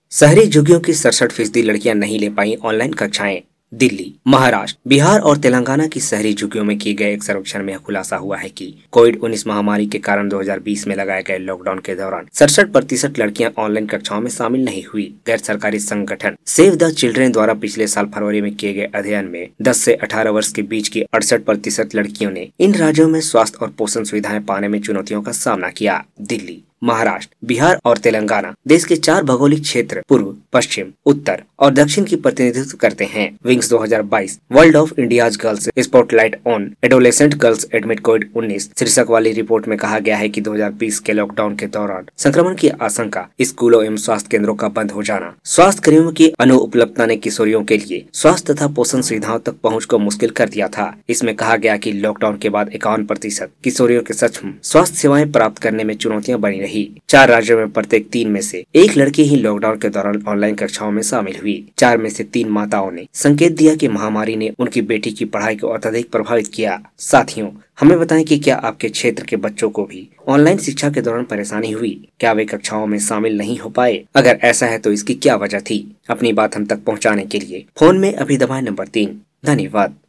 शहरी झुग्गियों की 67% लड़कियां नहीं ले पाई ऑनलाइन कक्षाएं। दिल्ली, महाराष्ट्र, बिहार और तेलंगाना की शहरी झुग्गियों में किए गए एक सर्वेक्षण में खुलासा हुआ है कि कोविड-19 महामारी के कारण 2020 में लगाए गए लॉकडाउन के दौरान 67% लड़कियां ऑनलाइन कक्षाओं में शामिल नहीं हुई। गैर सरकारी संगठन सेव द चिल्ड्रेन द्वारा पिछले साल फरवरी में किए गए अध्ययन में 10 से 18 वर्ष के बीच की 68% लड़कियों ने इन राज्यों में स्वास्थ्य और पोषण सुविधाएं पाने में चुनौतियों का सामना किया। दिल्ली, महाराष्ट्र, बिहार और तेलंगाना देश के 4 भौगोलिक क्षेत्र पूर्व, पश्चिम, उत्तर और दक्षिण की प्रतिनिधित्व करते हैं। Wings 2022 World of India's Girls Spotlight on Adolescent Girls amid कोविड-19 शीर्षक वाली रिपोर्ट में कहा गया है कि 2020 के लॉकडाउन के दौरान संक्रमण की आशंका, स्कूलों एवं स्वास्थ्य केंद्रों का बंद हो जाना, स्वास्थ्य कर्मियों की अनुपलब्धता ने किशोरियों के लिए स्वास्थ्य तथा पोषण सुविधाओं तक पहुँच को मुश्किल कर दिया था। इसमें कहा गया कि लॉकडाउन के बाद 51% किशोरियों के सच में स्वास्थ्य सेवाएं प्राप्त करने में चुनौतियां बनी रही। 4 राज्यों में प्रत्येक 3 में से 1 लड़की ही लॉकडाउन के दौरान ऑनलाइन कक्षाओं में शामिल हुई। 4 में से 3 माताओं ने संकेत दिया कि महामारी ने उनकी बेटी की पढ़ाई को अत्यधिक प्रभावित किया। साथियों, हमें बताएं कि क्या आपके क्षेत्र के बच्चों को भी ऑनलाइन शिक्षा के दौरान परेशानी हुई? क्या वे कक्षाओं में शामिल नहीं हो पाए? अगर ऐसा है तो इसकी क्या वजह थी? अपनी बात हम तक पहुंचाने के लिए फोन में अभी दबाएं नंबर 3। धन्यवाद।